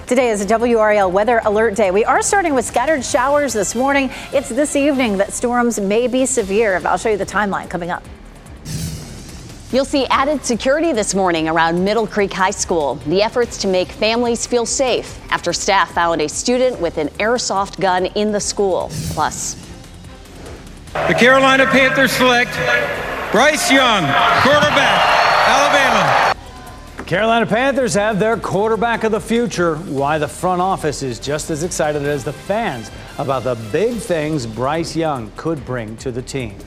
Today is a WRAL weather alert day. We are starting with scattered showers this morning. It's this evening that storms may be severe. I'll show you the timeline coming up. You'll see added security this morning around Middle Creek High School. The efforts to make families feel safe after staff found a student with an airsoft gun in the school. Plus, the Carolina Panthers select Bryce Young, quarterback, Alabama. Carolina Panthers have their quarterback of the future. Why the front office is just as excited as the fans about the big things Bryce Young could bring to the team.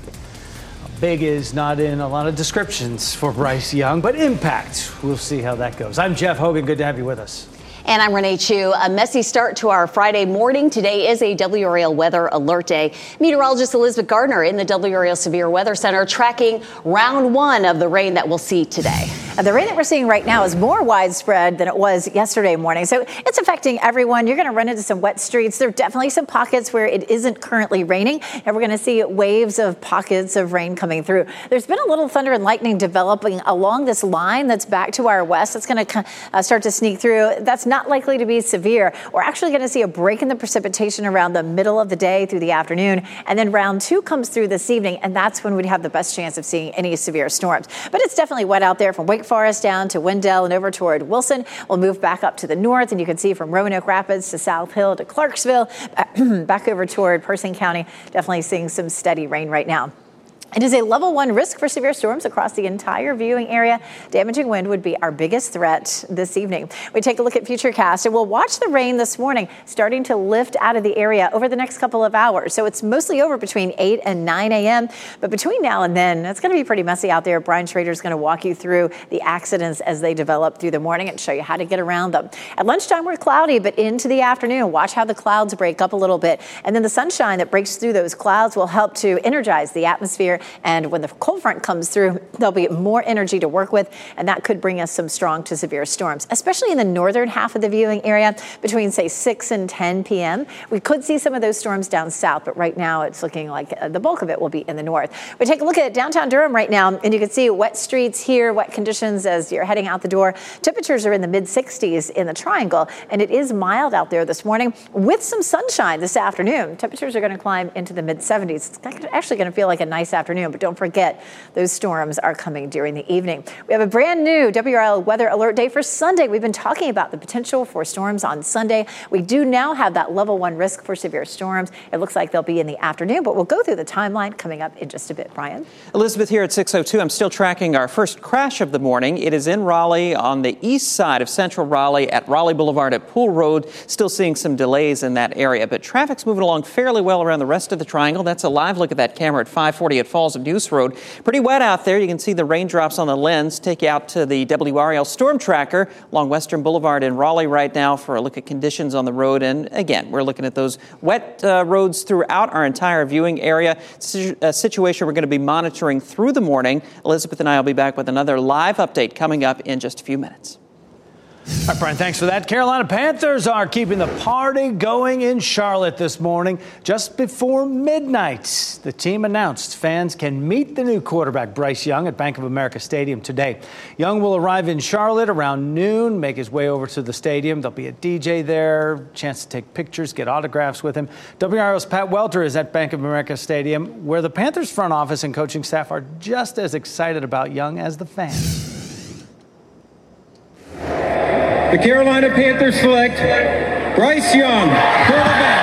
Big is not in a lot of descriptions for Bryce Young, but impact. We'll see how that goes. I'm Jeff Hogan. Good to have you with us. And I'm Renee Chu. A messy start to our Friday morning. Today is a WRAL weather alert day. Meteorologist Elizabeth Gardner in the WRAL Severe Weather Center tracking round one of the rain that we'll see today. And the rain that we're seeing right now is more widespread than it was yesterday morning. So it's affecting everyone. You're going to run into some wet streets. There are definitely some pockets where it isn't currently raining. And we're going to see waves of pockets of rain coming through. There's been a little thunder and lightning developing along this line that's back to our west. It's going to start to sneak through. That's not likely to be severe. We're actually going to see a break in the precipitation around the middle of the day through the afternoon. And then round two comes through this evening. And that's when we'd have the best chance of seeing any severe storms. But it's definitely wet out there from Wake Forest down to Wendell and over toward Wilson. We'll move back up to the north, and you can see from Roanoke Rapids to South Hill to Clarksville, back over toward Person County. Definitely seeing some steady rain right now. It is a level 1 risk for severe storms across the entire viewing area. Damaging wind would be our biggest threat this evening. We take a look at Futurecast, and we'll watch the rain this morning starting to lift out of the area over the next couple of hours. So it's mostly over between 8 and 9 a.m. But between now and then, it's going to be pretty messy out there. Brian Schrader is going to walk you through the accidents as they develop through the morning and show you how to get around them. At lunchtime, we're cloudy, but into the afternoon, watch how the clouds break up a little bit. And then the sunshine that breaks through those clouds will help to energize the atmosphere. And when the cold front comes through, there'll be more energy to work with, and that could bring us some strong to severe storms, especially in the northern half of the viewing area between, say, 6 and 10 p.m. We could see some of those storms down south, but right now it's looking like the bulk of it will be in the north. We take a look at downtown Durham right now, and you can see wet streets here, wet conditions as you're heading out the door. Temperatures are in the mid-60s in the Triangle, and it is mild out there this morning with some sunshine this afternoon. Temperatures are going to climb into the mid-70s. It's actually going to feel like a nice afternoon, but don't forget those storms are coming during the evening. We have a brand new WRAL weather alert day for Sunday. We've been talking about the potential for storms on Sunday. We do now have that level 1 risk for severe storms. It looks like they'll be in the afternoon, but we'll go through the timeline coming up in just a bit. Brian? Elizabeth here at 6:02. I'm still tracking our first crash of the morning. It is in Raleigh on the east side of central Raleigh at Raleigh Boulevard at Pool Road. Still seeing some delays in that area, but traffic's moving along fairly well around the rest of the Triangle. That's a live look at that camera at 540 at Falls of Neuse Road. Pretty wet out there. You can see the raindrops on the lens. Take you out to the WRAL Storm Tracker along Western Boulevard in Raleigh right now for a look at conditions on the road. And again, we're looking at those wet roads throughout our entire viewing area. It's a situation we're going to be monitoring through the morning. Elizabeth and I will be back with another live update coming up in just a few minutes. All right, Brian, thanks for that. Carolina Panthers are keeping the party going in Charlotte this morning. Just before midnight, the team announced fans can meet the new quarterback, Bryce Young, at Bank of America Stadium today. Young will arrive in Charlotte around noon, make his way over to the stadium. There'll be a DJ there, chance to take pictures, get autographs with him. WRAL's Pat Welter is at Bank of America Stadium, where the Panthers front office and coaching staff are just as excited about Young as the fans. The Carolina Panthers select Bryce Young, quarterback,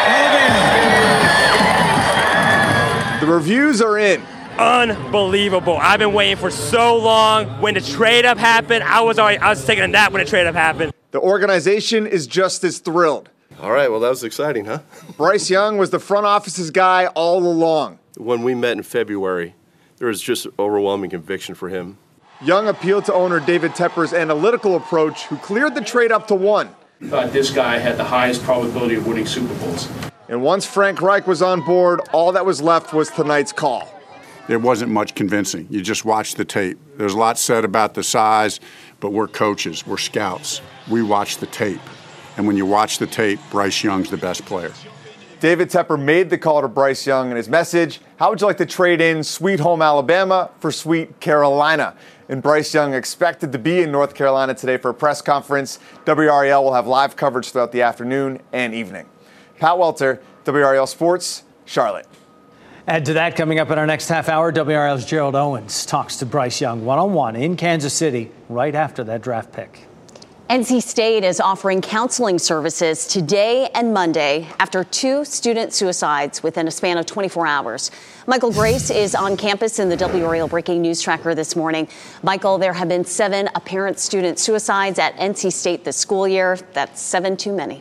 Alabama. The reviews are in. Unbelievable. I've been waiting for so long. When the trade-up happened, I was taking a nap when the trade-up happened. The organization is just as thrilled. All right, well, that was exciting, huh? Bryce Young was the front office's guy all along. When we met in February, there was just overwhelming conviction for him. Young appealed to owner David Tepper's analytical approach, who cleared the trade up to 1. Thought this guy had the highest probability of winning Super Bowls. And once Frank Reich was on board, all that was left was tonight's call. There wasn't much convincing. You just watch the tape. There's a lot said about the size, but we're coaches, we're scouts. We watch the tape. And when you watch the tape, Bryce Young's the best player. David Tepper made the call to Bryce Young in his message. How would you like to trade in Sweet Home Alabama for Sweet Carolina? And Bryce Young expected to be in North Carolina today for a press conference. WRAL will have live coverage throughout the afternoon and evening. Pat Welter, WRAL Sports, Charlotte. Add to that coming up in our next half hour, WRAL's Gerald Owens talks to Bryce Young one-on-one in Kansas City right after that draft pick. NC State is offering counseling services today and Monday after 2 student suicides within a span of 24 hours. Michael Grace is on campus in the WRAL Breaking News Tracker this morning. Michael, there have been 7 apparent student suicides at NC State this school year. That's 7 too many.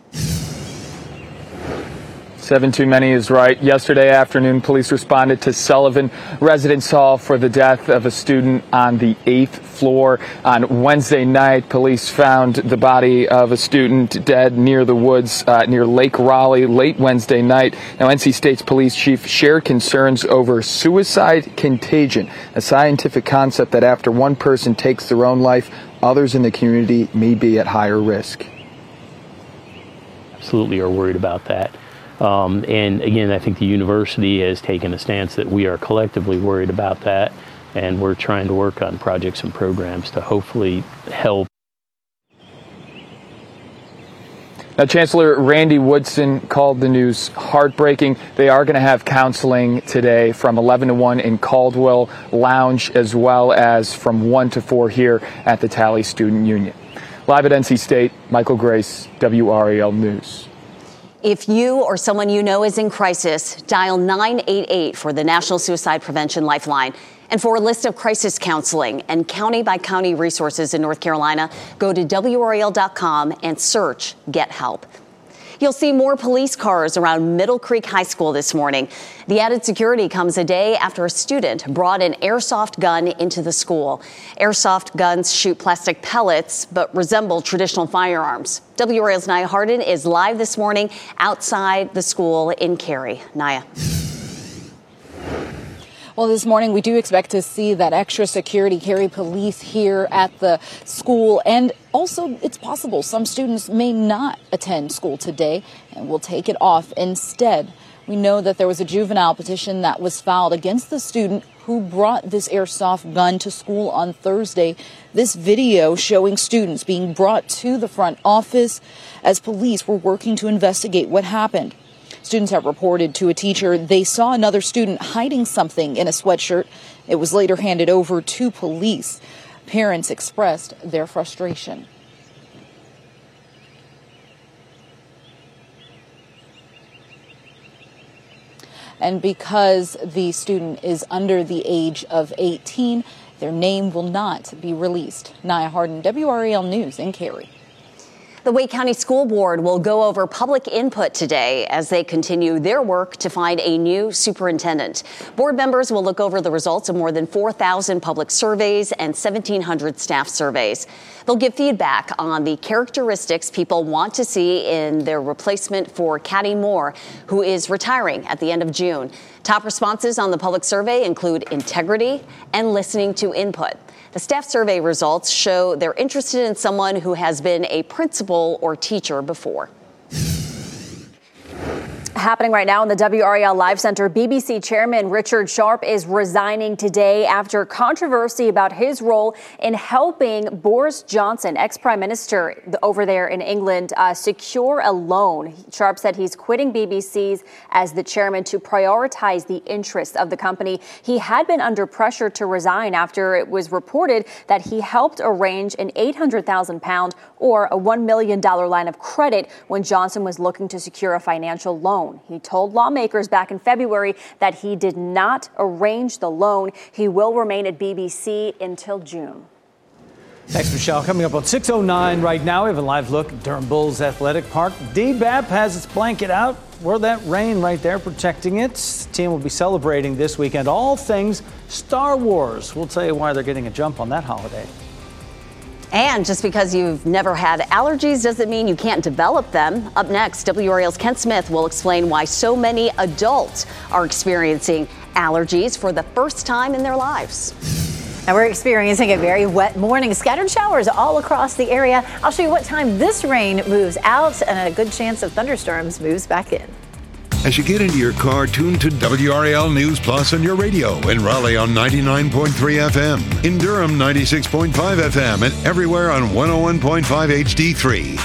7 too many is right. Yesterday afternoon, police responded to Sullivan Residence Hall for the death of a student on the 8th floor. On Wednesday night, police found the body of a student dead near the woods near Lake Raleigh late Wednesday night. Now, NC State's police chief shared concerns over suicide contagion, a scientific concept that after one person takes their own life, others in the community may be at higher risk. Absolutely are worried about that. And again, I think the university has taken a stance that we are collectively worried about that, and we're trying to work on projects and programs to hopefully help. Now, Chancellor Randy Woodson called the news heartbreaking. They are going to have counseling today from 11 to 1 in Caldwell Lounge, as well as from 1 to 4 here at the Talley Student Union. Live at NC State, Michael Grace, WRAL News. If you or someone you know is in crisis, dial 988 for the National Suicide Prevention Lifeline. And for a list of crisis counseling and county-by-county resources in North Carolina, go to WRAL.com and search Get Help. You'll see more police cars around Middle Creek High School this morning. The added security comes a day after a student brought an airsoft gun into the school. Airsoft guns shoot plastic pellets but resemble traditional firearms. WRAL's Nia Harden is live this morning outside the school in Cary. Nia. Well, this morning we do expect to see that extra security, Cary police here at the school. And also, it's possible some students may not attend school today and will take it off instead. We know that there was a juvenile petition that was filed against the student who brought this airsoft gun to school on Thursday. This video showing students being brought to the front office as police were working to investigate what happened. Students have reported to a teacher they saw another student hiding something in a sweatshirt. It was later handed over to police. Parents expressed their frustration. And because the student is under the age of 18, their name will not be released. Nia Harden, WRAL News in Cary. The Wake County School Board will go over public input today as they continue their work to find a new superintendent. Board members will look over the results of more than 4,000 public surveys and 1,700 staff surveys. They'll give feedback on the characteristics people want to see in their replacement for Caddy Moore, who is retiring at the end of June. Top responses on the public survey include integrity and listening to input. The staff survey results show they're interested in someone who has been a principal or teacher before. Happening right now in the WRAL Live Center, BBC Chairman Richard Sharp is resigning today after controversy about his role in helping Boris Johnson, ex-Prime Minister over there in England, secure a loan. Sharp said he's quitting BBC's as the chairman to prioritize the interests of the company. He had been under pressure to resign after it was reported that he helped arrange an £800,000 or a $1 million line of credit when Johnson was looking to secure a financial loan. He told lawmakers back in February that he did not arrange the loan. He will remain at BBC until June. Thanks, Michelle. Coming up on 6:09 right now, we have a live look at Durham Bulls Athletic Park. DBAP has its blanket out. Where that rain right there protecting it. The team will be celebrating this weekend all things Star Wars. We'll tell you why they're getting a jump on that holiday. And just because you've never had allergies doesn't mean you can't develop them. Up next, WRAL's Kent Smith will explain why so many adults are experiencing allergies for the first time in their lives. And we're experiencing a very wet morning. Scattered showers all across the area. I'll show you what time this rain moves out and a good chance of thunderstorms moves back in. As you get into your car, tune to WRAL News Plus on your radio. In Raleigh on 99.3 FM. In Durham, 96.5 FM. And everywhere on 101.5 HD3.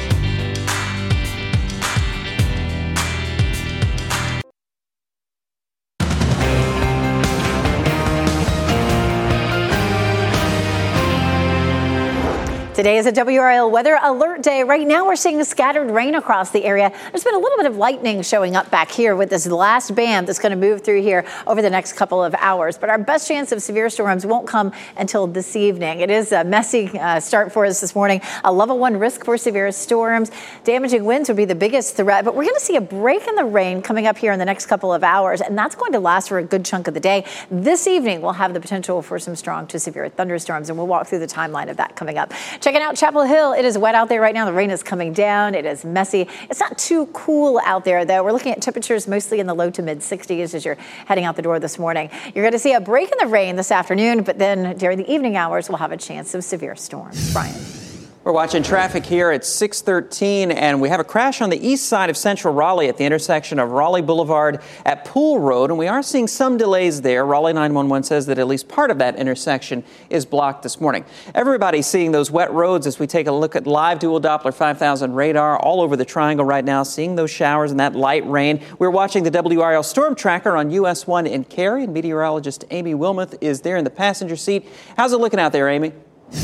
Today is a WRAL weather alert day. Right now we're seeing scattered rain across the area. There's been a little bit of lightning showing up back here with this last band that's going to move through here over the next couple of hours. But our best chance of severe storms won't come until this evening. It is a messy start for us this morning. A level 1 risk for severe storms. Damaging winds would be the biggest threat. But we're going to see a break in the rain coming up here in the next couple of hours. And that's going to last for a good chunk of the day. This evening we'll have the potential for some strong to severe thunderstorms. And we'll walk through the timeline of that coming up. Checking out Chapel Hill. It is wet out there right now. The rain is coming down. It is messy. It's not too cool out there, though. We're looking at temperatures mostly in the low to mid 60s as you're heading out the door this morning. You're going to see a break in the rain this afternoon, but then during the evening hours, we'll have a chance of severe storms. Brian. We're watching traffic here at 613, and we have a crash on the east side of Central Raleigh at the intersection of Raleigh Boulevard at Pool Road, and we are seeing some delays there. Raleigh 911 says that at least part of that intersection is blocked this morning. Everybody's seeing those wet roads as we take a look at live dual Doppler 5000 radar all over the triangle right now, seeing those showers and that light rain. We're watching the WRAL storm tracker on US 1 in Cary, and meteorologist Amy Wilmoth is there in the passenger seat. How's it looking out there, Amy?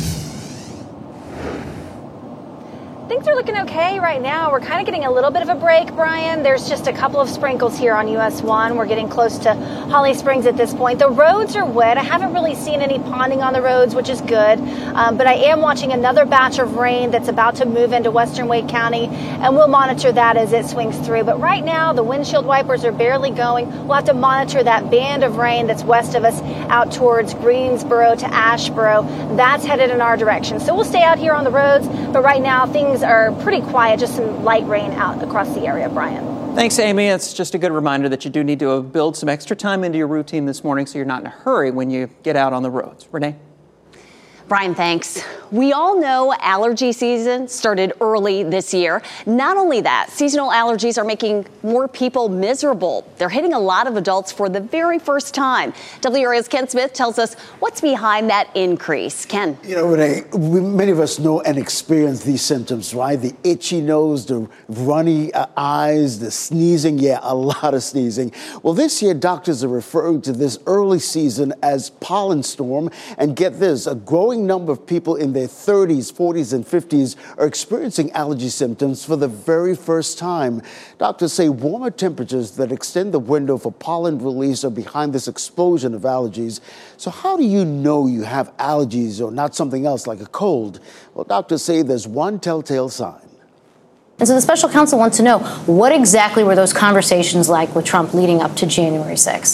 Things are looking okay right now. We're kind of getting a little bit of a break, Brian. There's just a couple of sprinkles here on US 1. We're getting close to Holly Springs at this point. The roads are wet. I haven't really seen any ponding on the roads, which is good. But I am watching another batch of rain that's about to move into western Wake County, and we'll monitor that as it swings through. But right now, the windshield wipers are barely going. We'll have to monitor that band of rain that's west of us out towards Greensboro to Asheboro. That's headed in our direction. So we'll stay out here on the roads, but right now things are pretty quiet, just some light rain out across the area, Brian. Thanks, Amy. It's just a good reminder that you do need to build some extra time into your routine this morning so you're not in a hurry when you get out on the roads. Renee? Brian, thanks. We all know allergy season started early this year. Not only that, seasonal allergies are making more people miserable. They're hitting a lot of adults for the very first time. WRAL's Ken Smith tells us what's behind that increase. Ken. You know, Renee, many of us know and experience these symptoms, right? The itchy nose, the runny eyes, the sneezing. Yeah, a lot of sneezing. Well, this year, doctors are referring to this early season as pollen storm. And get this, a growing number of people in their 30s, 40s, and 50s are experiencing allergy symptoms for the very first time. Doctors say warmer temperatures that extend the window for pollen release are behind this explosion of allergies. So how do you know you have allergies or not something else like a cold? Well, doctors say there's one telltale sign. And so the special counsel wants to know, what exactly were those conversations like with Trump leading up to January 6th?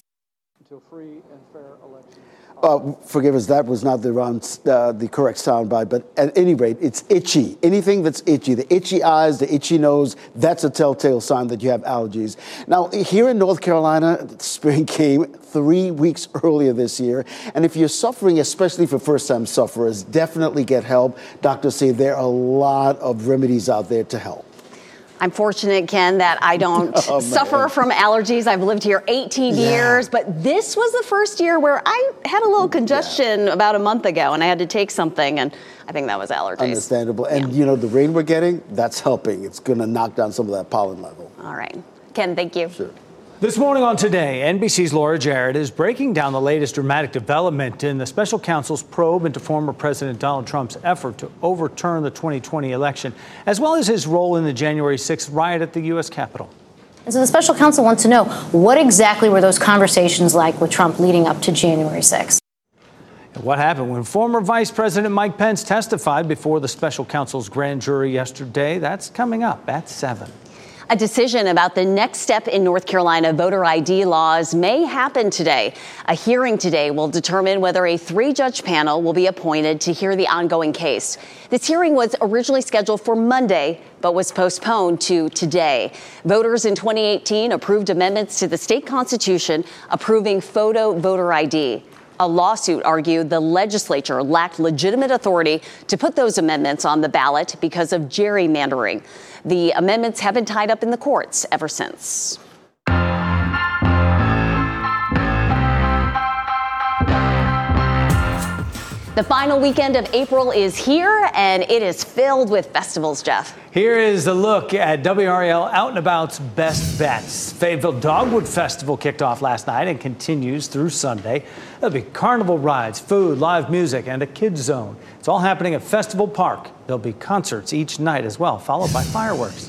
Forgive us, that was not the correct soundbite, but at any rate, it's itchy. Anything that's itchy, the itchy eyes, the itchy nose, that's a telltale sign that you have allergies. Now, here in North Carolina, spring came 3 weeks earlier this year, and if you're suffering, especially for first-time sufferers, definitely get help. Doctors say there are a lot of remedies out there to help. I'm fortunate, Ken, that I don't suffer from allergies. I've lived here 18 years, but this was the first year where I had a little congestion about a month ago, and I had to take something, and I think that was allergies. Understandable. And, you know, the rain we're getting, that's helping. It's going to knock down some of that pollen level. All right. Ken, thank you. Sure. This morning on Today, NBC's Laura Jarrett is breaking down the latest dramatic development in the special counsel's probe into former President Donald Trump's effort to overturn the 2020 election, as well as his role in the January 6th riot at the U.S. Capitol. And so the special counsel wants to know, what exactly were those conversations like with Trump leading up to January 6th? What happened when former Vice President Mike Pence testified before the special counsel's grand jury yesterday? That's coming up at 7. A decision about the next step in North Carolina voter ID laws may happen today. A hearing today will determine whether a 3-judge panel will be appointed to hear the ongoing case. This hearing was originally scheduled for Monday, but was postponed to today. Voters in 2018 approved amendments to the state constitution approving photo voter ID. A lawsuit argued the legislature lacked legitimate authority to put those amendments on the ballot because of gerrymandering. The amendments have been tied up in the courts ever since. The final weekend of April is here, and it is filled with festivals, Jeff. Here is a look at WRAL Out and About's best bets. Fayetteville Dogwood Festival kicked off last night and continues through Sunday. There'll be carnival rides, food, live music, and a kids zone. It's all happening at Festival Park. There'll be concerts each night as well, followed by fireworks.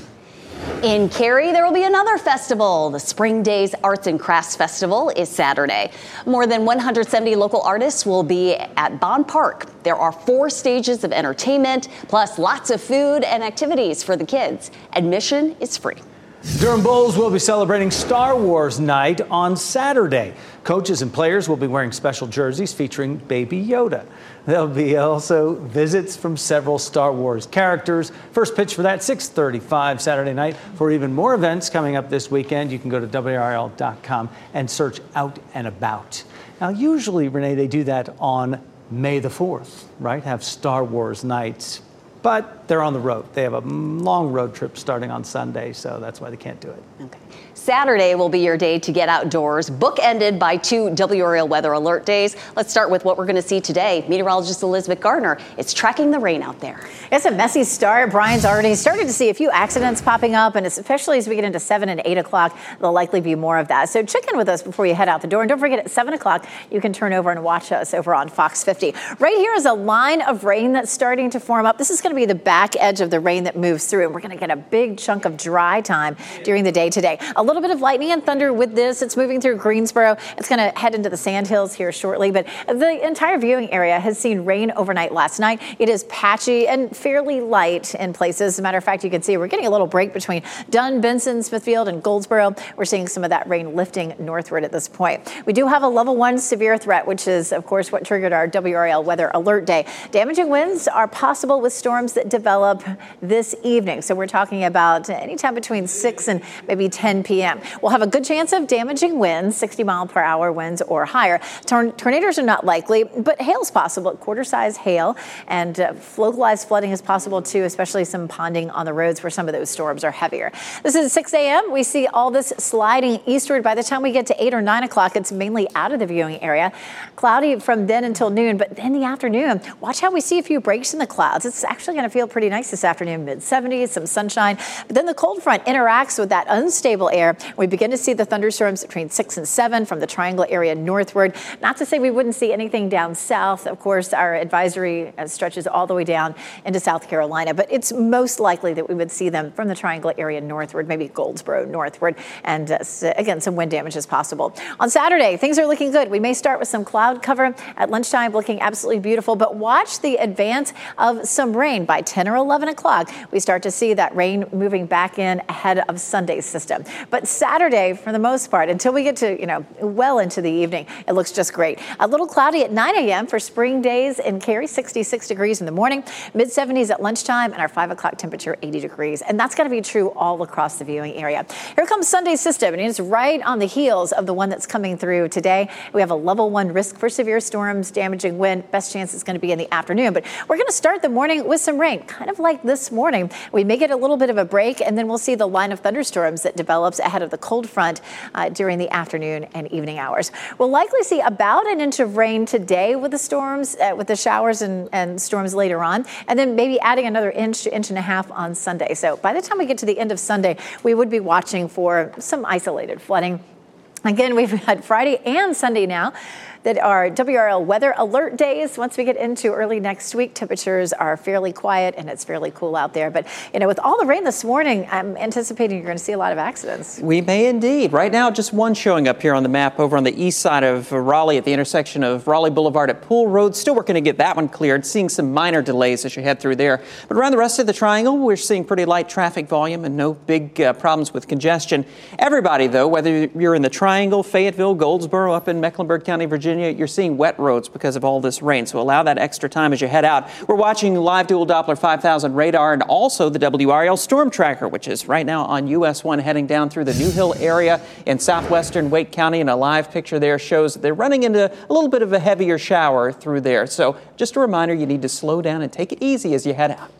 In Cary, there will be another festival. The Spring Days Arts and Crafts Festival is Saturday. More than 170 local artists will be at Bond Park. There are 4 stages of entertainment, plus lots of food and activities for the kids. Admission is free. Durham Bulls will be celebrating Star Wars Night on Saturday. Coaches and players will be wearing special jerseys featuring Baby Yoda. There'll be also visits from several Star Wars characters. First pitch for that, 6:35 Saturday night. For even more events coming up this weekend, you can go to WRAL.com and search Out and About. Now, usually, Renee, they do that on May the 4th, right? Have Star Wars nights. But they're on the road. They have a long road trip starting on Sunday, so that's why they can't do it. Okay. Saturday will be your day to get outdoors, bookended by 2 WRAL weather alert days. Let's start with what we're going to see today. Meteorologist Elizabeth Gardner is tracking the rain out there. It's a messy start. Brian's already started to see a few accidents popping up, and especially as we get into 7 and 8 o'clock, there'll likely be more of that. So check in with us before you head out the door. And don't forget, at 7 o'clock, you can turn over and watch us over on Fox 50. Right here is a line of rain that's starting to form up. This is going to be the back edge of the rain that moves through, and we're going to get a big chunk of dry time during the day today. A little bit of lightning and thunder with this. It's moving through Greensboro. It's going to head into the Sandhills here shortly, but the entire viewing area has seen rain overnight last night. It is patchy and fairly light in places. As a matter of fact, you can see we're getting a little break between Dunn, Benson, Smithfield, and Goldsboro. We're seeing some of that rain lifting northward at this point. We do have a level 1 severe threat, which is, of course, what triggered our WRAL weather alert day. Damaging winds are possible with storms that develop this evening. So we're talking about anytime between 6 and maybe 10 p.m. We'll have a good chance of damaging winds, 60-mile-per-hour winds or higher. Tornadoes are not likely, but hail's possible, quarter-size hail, and localized flooding is possible too, especially some ponding on the roads where some of those storms are heavier. This is 6 a.m. We see all this sliding eastward. By the time we get to 8 or 9 o'clock, it's mainly out of the viewing area. Cloudy from then until noon, but in the afternoon, watch how we see a few breaks in the clouds. It's actually going to feel pretty nice this afternoon, mid-70s, some sunshine. But then the cold front interacts with that unstable air. We begin to see the thunderstorms between 6 and 7 from the Triangle area northward. Not to say we wouldn't see anything down south. Of course, our advisory stretches all the way down into South Carolina, but it's most likely that we would see them from the Triangle area northward, maybe Goldsboro northward, and again, some wind damage is possible. On Saturday, things are looking good. We may start with some cloud cover at lunchtime, looking absolutely beautiful, but watch the advance of some rain. By 10 or 11 o'clock, we start to see that rain moving back in ahead of Sunday's system. But Saturday, for the most part, until we get to, well into the evening, it looks just great. A little cloudy at 9 a.m. for spring days in Cary, 66 degrees in the morning, mid-70s at lunchtime, and our 5 o'clock temperature, 80 degrees. And that's going to be true all across the viewing area. Here comes Sunday's system, and it's right on the heels of the one that's coming through today. We have a level 1 risk for severe storms, damaging wind. Best chance is going to be in the afternoon. But we're going to start the morning with some rain, kind of like this morning. We may get a little bit of a break, and then we'll see the line of thunderstorms that develops ahead of the cold front during the afternoon and evening hours. We'll likely see about an inch of rain today with the storms, with the showers and storms later on, and then maybe adding another inch to inch and a half on Sunday. So by the time we get to the end of Sunday, we would be watching for some isolated flooding. Again, we've had Friday and Sunday now that are WRAL weather alert days. Once we get into early next week, temperatures are fairly quiet and it's fairly cool out there. But, with all the rain this morning, I'm anticipating you're going to see a lot of accidents. We may indeed. Right now, just one showing up here on the map over on the east side of Raleigh at the intersection of Raleigh Boulevard at Pool Road. Still working to get that one cleared, seeing some minor delays as you head through there. But around the rest of the triangle, we're seeing pretty light traffic volume and no big problems with congestion. Everybody, though, whether you're in the triangle, Fayetteville, Goldsboro, up in Mecklenburg County, Virginia, you're seeing wet roads because of all this rain. So allow that extra time as you head out. We're watching live dual Doppler 5000 radar and also the WRAL storm tracker, which is right now on US 1 heading down through the New Hill area in southwestern Wake County. And a live picture there shows that they're running into a little bit of a heavier shower through there. So just a reminder, you need to slow down and take it easy as you head out.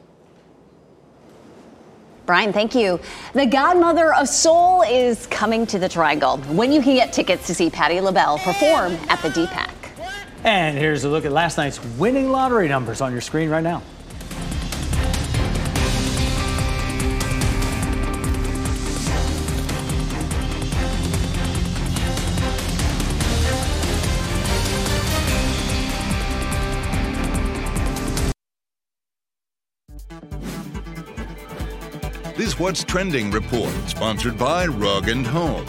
Brian, thank you. The Godmother of Soul is coming to the Triangle when you can get tickets to see Patti LaBelle perform at the DPAC. And here's a look at last night's winning lottery numbers on your screen right now. This What's Trending report, sponsored by Rug & Home.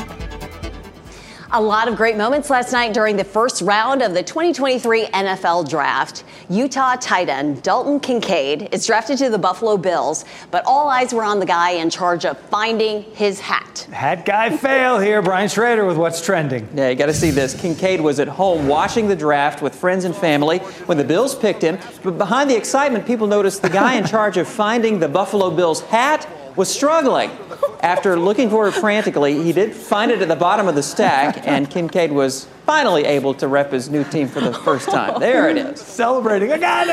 A lot of great moments last night during the first round of the 2023 NFL Draft. Utah tight end Dalton Kincaid is drafted to the Buffalo Bills, but all eyes were on the guy in charge of finding his hat. Hat guy fail here. Brian Schrader with What's Trending. Yeah, you got to see this. Kincaid was at home watching the draft with friends and family when the Bills picked him. But behind the excitement, people noticed the guy in charge of finding the Buffalo Bills hat was struggling. After looking for it frantically, he did find it at the bottom of the stack, and Kincaid was finally able to rep his new team for the first time. There it is. Celebrating. I got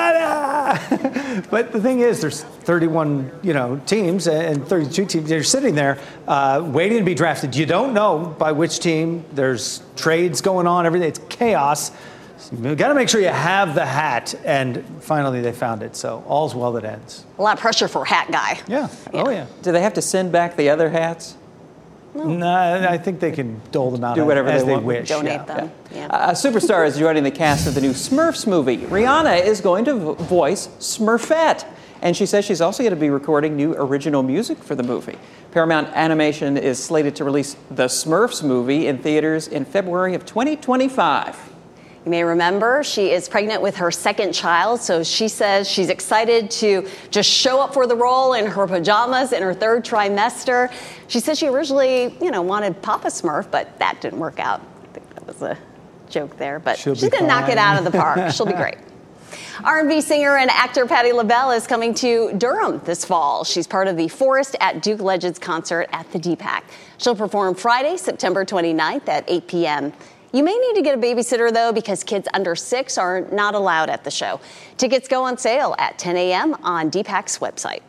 it. But the thing is, there's 31, teams and 32 teams. They're sitting there waiting to be drafted. You don't know by which team. There's trades going on. Everything. It's chaos. You've got to make sure you have the hat, and finally they found it. So all's well that ends. A lot of pressure for hat guy. Yeah. Oh, yeah. Do they have to send back the other hats? No, I think they can dole them out Do whatever as they want. wish. Donate them. Yeah. A superstar is joining the cast of the new Smurfs movie. Rihanna is going to voice Smurfette. And she says she's also going to be recording new original music for the movie. Paramount Animation is slated to release the Smurfs movie in theaters in February of 2025. You may remember she is pregnant with her second child, so she says she's excited to just show up for the role in her pajamas in her third trimester. She says she originally, wanted Papa Smurf, but that didn't work out. I think that was a joke there, but she's going to knock it out of the park. She'll be great. R&B singer and actor Patti LaBelle is coming to Durham this fall. She's part of the Forest at Duke Legends concert at the DPAC. She'll perform Friday, September 29th at 8 p.m. You may need to get a babysitter, though, because kids under 6 are not allowed at the show. Tickets go on sale at 10 a.m. on DPAC's website.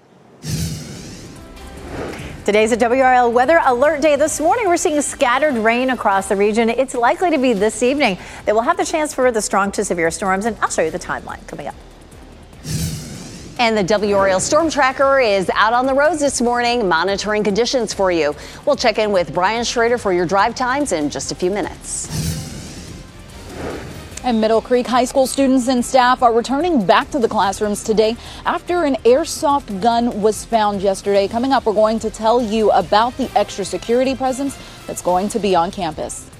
Today's a WRAL weather alert day. This morning, we're seeing scattered rain across the region. It's likely to be this evening that we'll have the chance for the strong to severe storms, and I'll show you the timeline coming up. And the WRAL Storm Tracker is out on the roads this morning, monitoring conditions for you. We'll check in with Brian Schrader for your drive times in just a few minutes. And Middle Creek High School students and staff are returning back to the classrooms today after an airsoft gun was found yesterday. Coming up, we're going to tell you about the extra security presence that's going to be on campus.